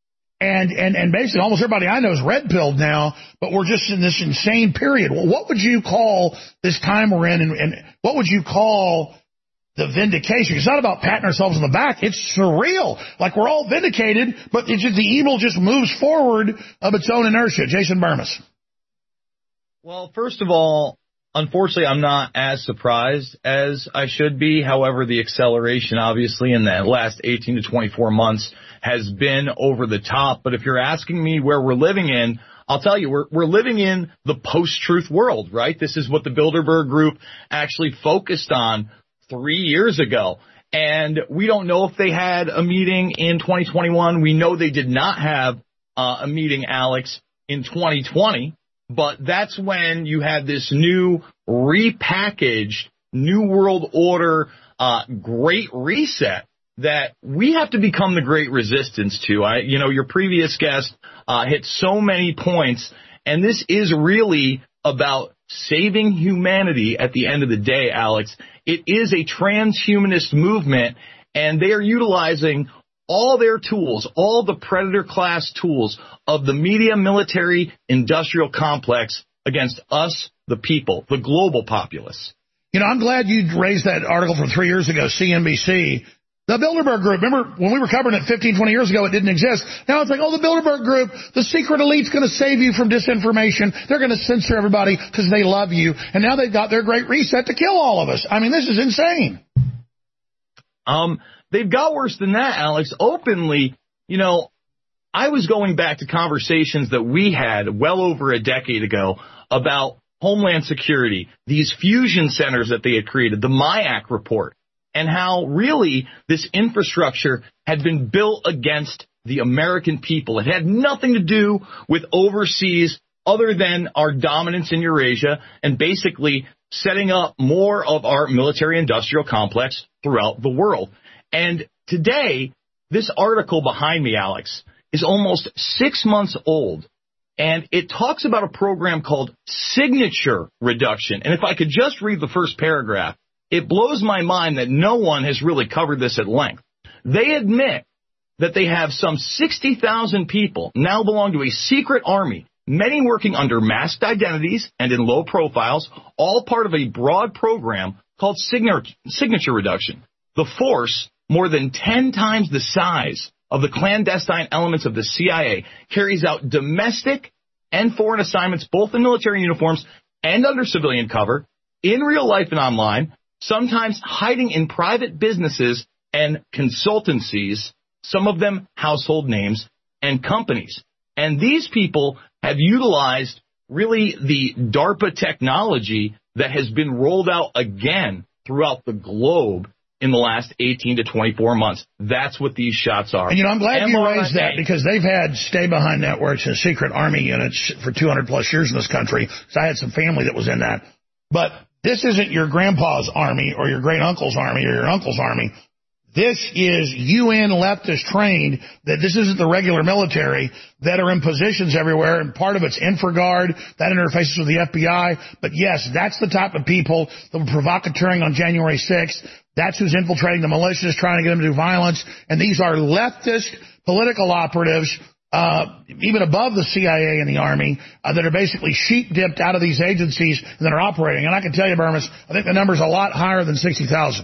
And basically almost everybody I know is red-pilled now, but we're just in this insane period. Well, what would you call this time we're in, and what would you call the vindication? It's not about patting ourselves on the back. It's surreal. Like we're all vindicated, but it's just the evil just moves forward of its own inertia. Jason Burmis. Well, first of all, unfortunately, I'm not as surprised as I should be. However, the acceleration, obviously, in the last 18 to 24 months has been over the top. But if you're asking me where we're living in, I'll tell you, we're living in the post-truth world, right? This is what the Bilderberg Group actually focused on 3 years ago. And we don't know if they had a meeting in 2021. We know they did not have a meeting, Alex, in 2020. But that's when you had this new repackaged New World Order Great Reset that we have to become the Great Resistance to. Your previous guest hit so many points, and this is really about saving humanity at the end of the day, Alex. It is a transhumanist movement, and they are utilizing all their tools, all the predator class tools of the media, military, industrial complex against us, the people, the global populace. I'm glad you raised that article from 3 years ago, CNBC. The Bilderberg Group, remember when we were covering it 15, 20 years ago, it didn't exist. Now it's like, the Bilderberg Group, the secret elite's going to save you from disinformation. They're going to censor everybody because they love you. And now they've got their Great Reset to kill all of us. I mean, this is insane. They've got worse than that, Alex. Openly, I was going back to conversations that we had well over a decade ago about Homeland Security, these fusion centers that they had created, the MIAC report, and how really this infrastructure had been built against the American people. It had nothing to do with overseas other than our dominance in Eurasia and basically setting up more of our military-industrial complex throughout the world. And today, this article behind me, Alex, is almost 6 months old, and it talks about a program called Signature Reduction. And if I could just read the first paragraph, it blows my mind that no one has really covered this at length. They admit that they have some 60,000 people now belong to a secret army, many working under masked identities and in low profiles, all part of a broad program called Signature Reduction. The force, more than 10 times the size of the clandestine elements of the CIA, carries out domestic and foreign assignments, both in military uniforms and under civilian cover, in real life and online, sometimes hiding in private businesses and consultancies, some of them household names and companies. And these people have utilized really the DARPA technology that has been rolled out again throughout the globe in the last 18 to 24 months. That's what these shots are. And, I'm glad you raised that, because they've had stay-behind networks and secret army units for 200-plus years in this country. So I had some family that was in that. But this isn't your grandpa's army or your great-uncle's army or your uncle's army. This is UN leftist trained, that this isn't the regular military that are in positions everywhere, and part of it's InfraGard, that interfaces with the FBI. But yes, that's the type of people that were provocateuring on January 6th. That's who's infiltrating the militias, trying to get them to do violence. And these are leftist political operatives, even above the CIA and the Army, that are basically sheep-dipped out of these agencies and that are operating. And I can tell you, Burmis, I think the number's a lot higher than 60,000.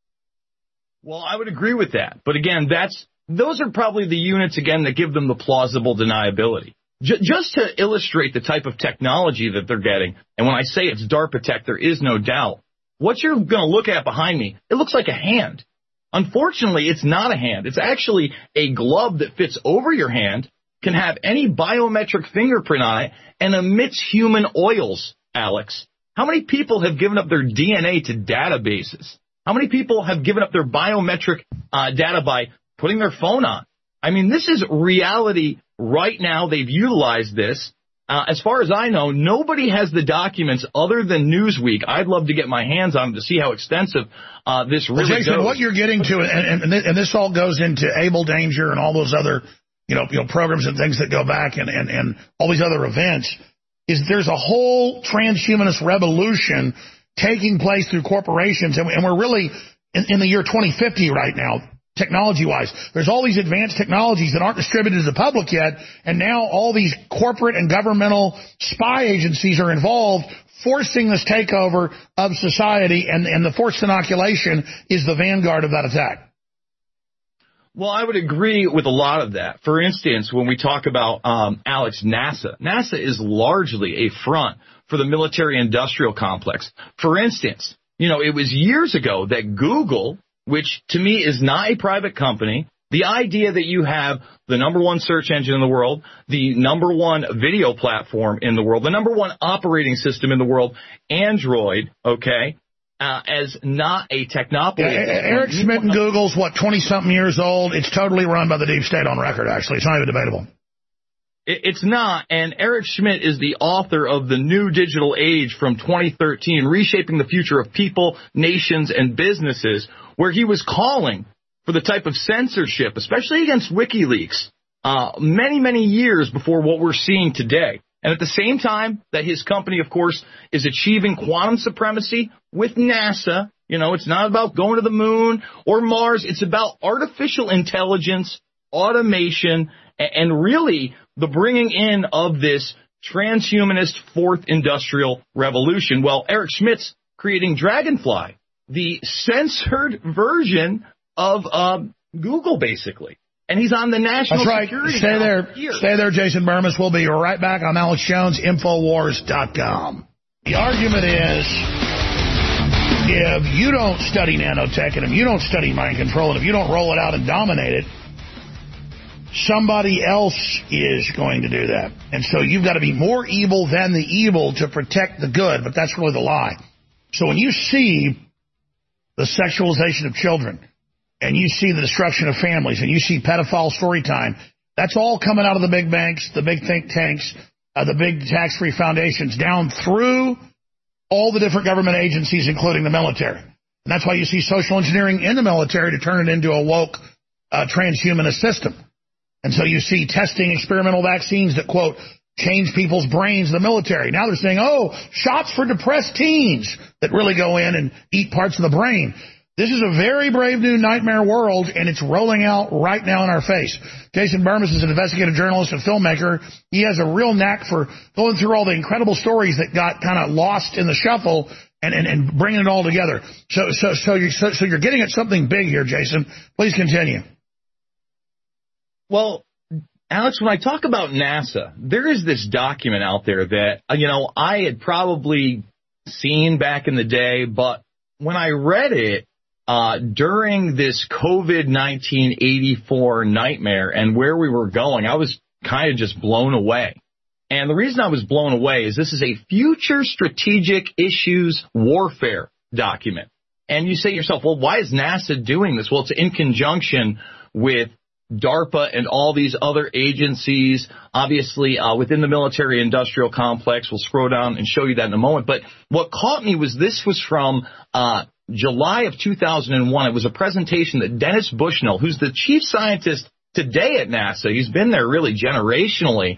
Well, I would agree with that. But again, those are probably the units, again, that give them the plausible deniability. Just to illustrate the type of technology that they're getting, and when I say it's DARPA tech, there is no doubt. What you're going to look at behind me, it looks like a hand. Unfortunately, it's not a hand. It's actually a glove that fits over your hand, can have any biometric fingerprint on it, and emits human oils, Alex. How many people have given up their DNA to databases? How many people have given up their biometric data by putting their phone on? I mean, this is reality right now. They've utilized this. As far as I know, nobody has the documents other than Newsweek. I'd love to get my hands on them to see how extensive this really Jason, goes. what you're getting to, and this all goes into Able Danger and all those other programs and things that go back and all these other events, is there's a whole transhumanist revolution taking place through corporations, and we're really in the year 2050 right now, technology-wise. There's all these advanced technologies that aren't distributed to the public yet, and now all these corporate and governmental spy agencies are involved, forcing this takeover of society, and the forced inoculation is the vanguard of that attack. Well, I would agree with a lot of that. For instance, when we talk about, Alex, NASA is largely a front for the military-industrial complex. For instance, it was years ago that Google, which to me is not a private company, the idea that you have the number one search engine in the world, the number one video platform in the world, the number one operating system in the world, Android, okay, as not a technopoly. Yeah, Eric Schmidt and Google's, 20-something years old. It's totally run by the deep state on record, actually. It's not even debatable. It's not, and Eric Schmidt is the author of The New Digital Age from 2013, Reshaping the Future of People, Nations, and Businesses, where he was calling for the type of censorship, especially against WikiLeaks, many, many years before what we're seeing today. And at the same time that his company, of course, is achieving quantum supremacy with NASA. It's not about going to the moon or Mars. It's about artificial intelligence, automation, and really the bringing in of this transhumanist fourth industrial revolution. Well, Eric Schmidt's creating Dragonfly, the censored version of Google, basically. And he's on the national security. Stay there. Stay there, Jason Burmis. We'll be right back. I'm Alex Jones, Infowars.com. The argument is, if you don't study nanotech, and if you don't study mind control, and if you don't roll it out and dominate it, somebody else is going to do that. And so you've got to be more evil than the evil to protect the good, but that's really the lie. So when you see the sexualization of children, and you see the destruction of families, and you see pedophile story time, that's all coming out of the big banks, the big think tanks, the big tax-free foundations, down through all the different government agencies, including the military. And that's why you see social engineering in the military to turn it into a woke transhumanist system. And so you see testing experimental vaccines that, quote, change people's brains in the military. Now they're saying, shots for depressed teens that really go in and eat parts of the brain. This is a very brave new nightmare world, and it's rolling out right now in our face. Jason Burmis is an investigative journalist and filmmaker. He has a real knack for going through all the incredible stories that got kind of lost in the shuffle and bringing it all together. So you're getting at something big here, Jason. Please continue. Well, Alex, when I talk about NASA, there is this document out there that, I had probably seen back in the day, but when I read it during this COVID-19 84 nightmare and where we were going, I was kind of just blown away. And the reason I was blown away is this is a future strategic issues warfare document. And you say to yourself, well, why is NASA doing this? Well, it's in conjunction with DARPA and all these other agencies, obviously within the military-industrial complex. We'll scroll down and show you that in a moment. But what caught me was this was from July of 2001. It was a presentation that Dennis Bushnell, who's the chief scientist today at NASA, he's been there really generationally,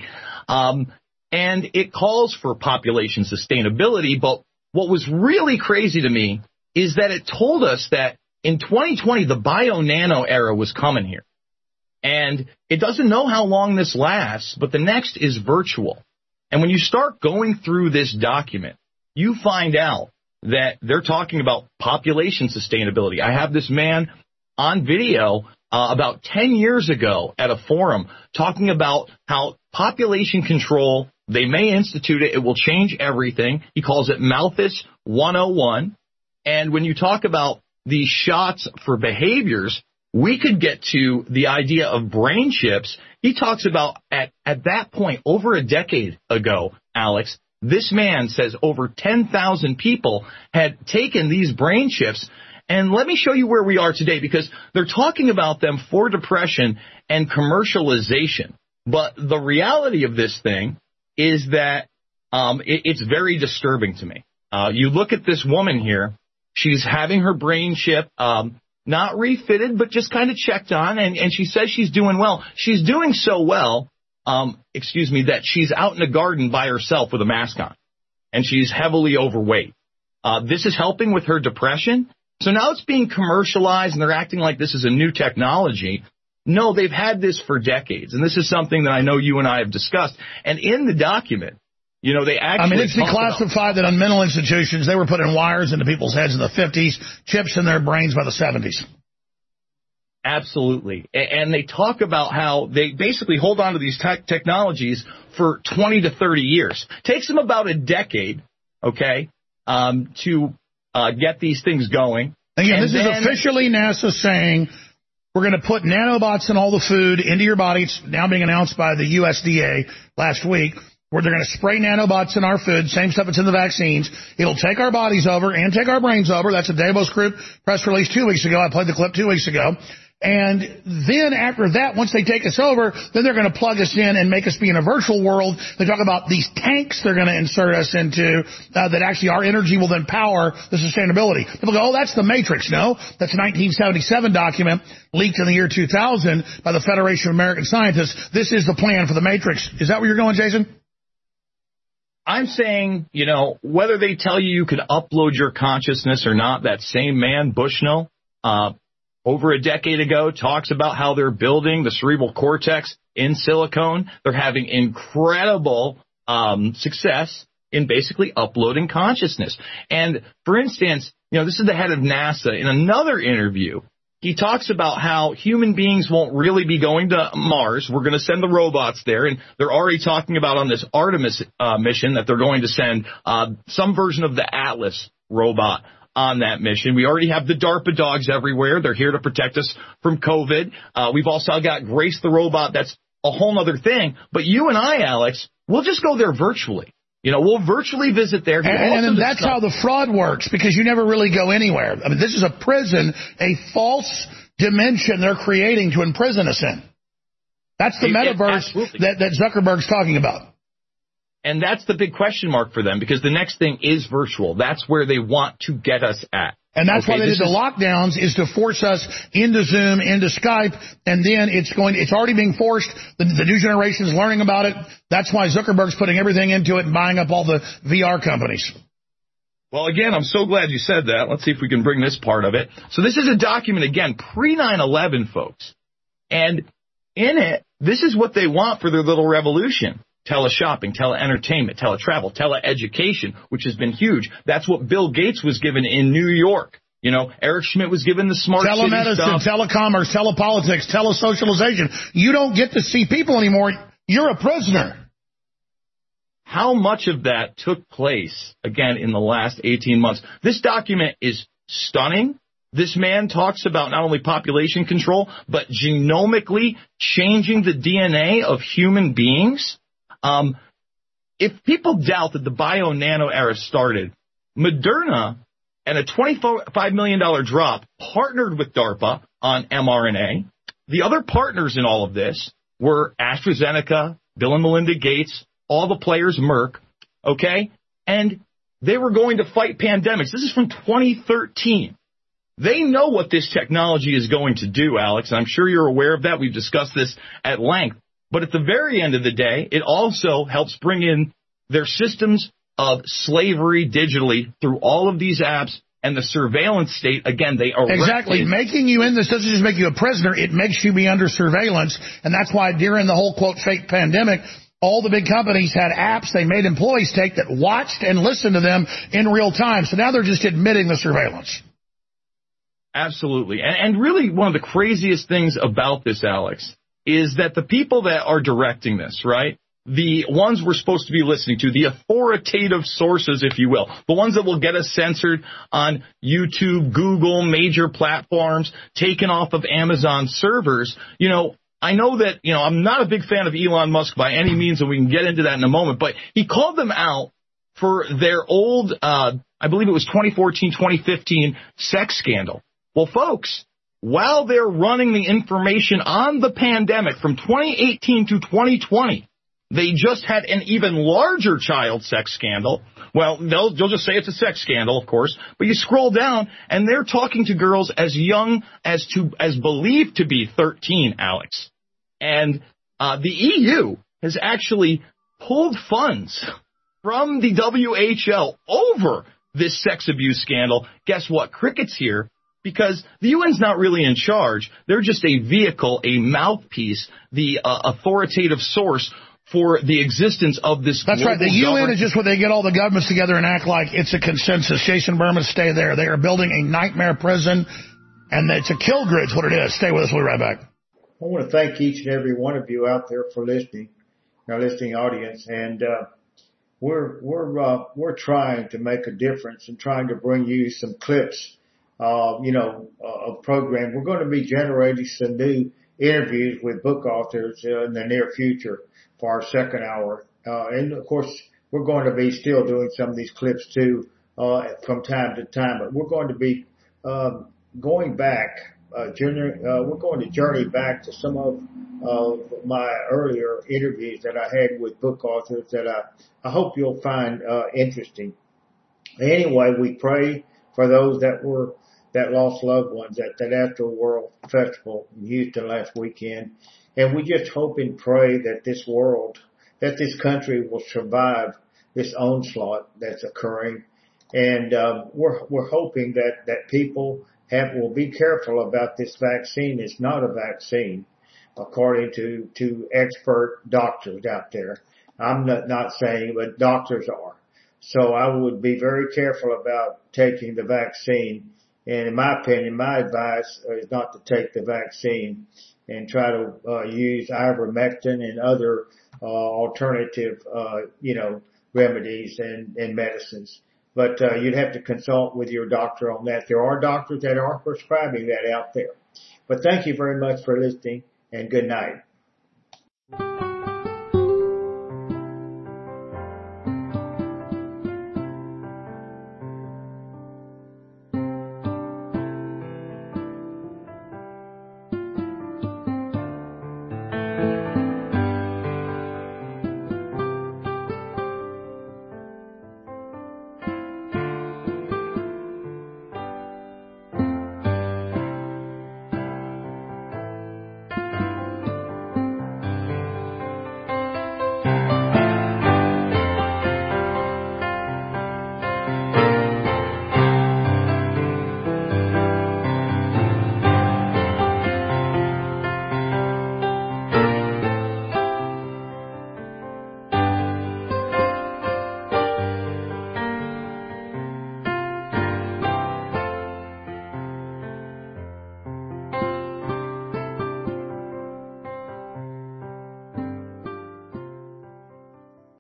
and it calls for population sustainability. But what was really crazy to me is that it told us that in 2020, the bio-nano era was coming here. And it doesn't know how long this lasts, but the next is virtual. And when you start going through this document, you find out that they're talking about population sustainability. I have this man on video about 10 years ago at a forum talking about how population control, they may institute it, it will change everything. He calls it Malthus 101. And when you talk about these shots for behaviors, we could get to the idea of brain chips. He talks about at that point, over a decade ago, Alex, this man says over 10,000 people had taken these brain chips. And let me show you where we are today, because they're talking about them for depression and commercialization. But the reality of this thing is that it's very disturbing to me. You look at this woman here. She's having her brain chip not refitted, but just kind of checked on, and she says she's doing well. She's doing so well, that she's out in the garden by herself with a mask on, and she's heavily overweight. This is helping with her depression. So now it's being commercialized, and they're acting like this is a new technology. No, they've had this for decades, and this is something that I know you and I have discussed. And in the document, they actually... it's declassified that on mental institutions, they were putting wires into people's heads in the 50s, chips in their brains by the 70s. Absolutely. And they talk about how they basically hold on to these technologies for 20 to 30 years. Takes them about a decade, to get these things going. Again, this is officially NASA saying we're going to put nanobots in all the food into your body. It's now being announced by the USDA last week, where they're going to spray nanobots in our food, same stuff that's in the vaccines. It'll take our bodies over and take our brains over. That's a Davos Group press release 2 weeks ago. I played the clip 2 weeks ago. And then after that, once they take us over, then they're going to plug us in and make us be in a virtual world. They talk about these tanks they're going to insert us into that actually our energy will then power the sustainability. People go, oh, that's the Matrix. No, that's a 1977 document leaked in the year 2000 by the Federation of American Scientists. This is the plan for the Matrix. Is that where you're going, Jason? I'm saying, whether they tell you can upload your consciousness or not, that same man, Bushnell, over a decade ago, talks about how they're building the cerebral cortex in silicone. They're having incredible success in basically uploading consciousness. And, for instance, this is the head of NASA. In another interview, he talks about how human beings won't really be going to Mars. We're going to send the robots there, and they're already talking about on this Artemis mission that they're going to send some version of the Atlas robot on that mission. We already have the DARPA dogs everywhere. They're here to protect us from COVID. We've also got Grace the robot. That's a whole other thing. But you and I, Alex, we'll just go there virtually. We'll virtually visit there. And that's how the fraud works, because you never really go anywhere. I mean, this is a prison, a false dimension they're creating to imprison us in. That's the metaverse that Zuckerberg's talking about. And that's the big question mark for them, because the next thing is virtual. That's where they want to get us at. And that's why they did the lockdowns, is to force us into Zoom, into Skype, and then it's already being forced. The new generation is learning about it. That's why Zuckerberg's putting everything into it and buying up all the VR companies. Well, again, I'm so glad you said that. Let's see if we can bring this part of it. So this is a document, again, pre-9/11, folks. And in it, this is what they want for their little revolution. Tele-shopping, tele-entertainment, tele-travel, tele-education, which has been huge. That's what Bill Gates was given in New York. You know, Eric Schmidt was given the smart telemedicine, city stuff. telecommerce, telepolitics, telesocialization. You don't get to see people anymore. You're a prisoner. How much of that took place, again, in the last 18 months? This document is stunning. This man talks about not only population control, but genomically changing the DNA of human beings. If people doubt that the bio-nano era started, Moderna and a $25 million drop partnered with DARPA on mRNA. The other partners in all of this were AstraZeneca, Bill and Melinda Gates, all the players, Merck, okay? And they were going to fight pandemics. This is from 2013. They know what this technology is going to do, Alex, and I'm sure you're aware of that. We've discussed this at length. But at the very end of the day, it also helps bring in their systems of slavery digitally through all of these apps and the surveillance state. Again, they are exactly making you in this doesn't just make you a prisoner. It makes you be under surveillance. And that's why during the whole, quote, fake pandemic, all the big companies had apps they made employees take that watched and listened to them in real time. So now they're just admitting the surveillance. Absolutely. And really one of the craziest things about this, Alex, is that the people that are directing this, right, the ones we're supposed to be listening to, the authoritative sources, if you will, the ones that will get us censored on YouTube, Google, major platforms, taken off of Amazon servers, you know, I know that, you know, I'm not a big fan of Elon Musk by any means, and we can get into that in a moment, but he called them out for their old, I believe it was 2014, 2015 sex scandal. Well, folks, while they're running the information on the pandemic from 2018 to 2020, they just had an even larger child sex scandal. Well, they'll just say it's a sex scandal, of course, but you scroll down and they're talking to girls as young as believed to be 13, Alex. And the EU has actually pulled funds from the WHO over this sex abuse scandal. Guess what? Cricket's here. Because the UN's not really in charge. They're just a vehicle, a mouthpiece, the authoritative source for the existence of this. That's right. The UN is just where they get all the governments together and act like it's a consensus. Jason Berman, stay there. They are building a nightmare prison, and it's a kill grid is what it is. Stay with us. We'll be right back. I want to thank each and every one of you out there for listening, our listening audience, and we're trying to make a difference and trying to bring you some clips. A program. We're going to be generating some new interviews with book authors in the near future for our second hour. And of course, we're going to be still doing some of these clips too, from time to time, but we're going to be, going back, we're going to journey back to some of my earlier interviews that I had with book authors that I hope you'll find, interesting. Anyway, we pray for those that lost loved ones at that Afterworld Festival in Houston last weekend. And we just hope and pray that this country will survive this onslaught that's occurring. And, we're hoping that people will be careful about this vaccine. It's not a vaccine, according to expert doctors out there. I'm not saying, but doctors are. So I would be very careful about taking the vaccine. And in my opinion, my advice is not to take the vaccine and try to use ivermectin and other alternative, remedies and medicines. But you'd have to consult with your doctor on that. There are doctors that are prescribing that out there. But thank you very much for listening, and good night.